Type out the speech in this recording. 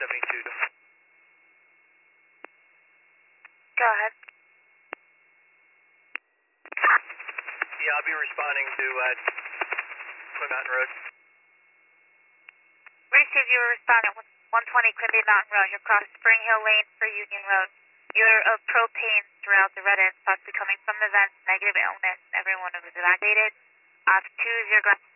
72. Go ahead. Yeah, I'll be responding to Quinn Mountain Road. Received, you were responding with 120 Quimby Mountain Road. You're across Spring Hill Lane for Union Road. You're of propane throughout the red ends, possibly coming from the vents, negative illness. Everyone was evacuated. Off 20 ground.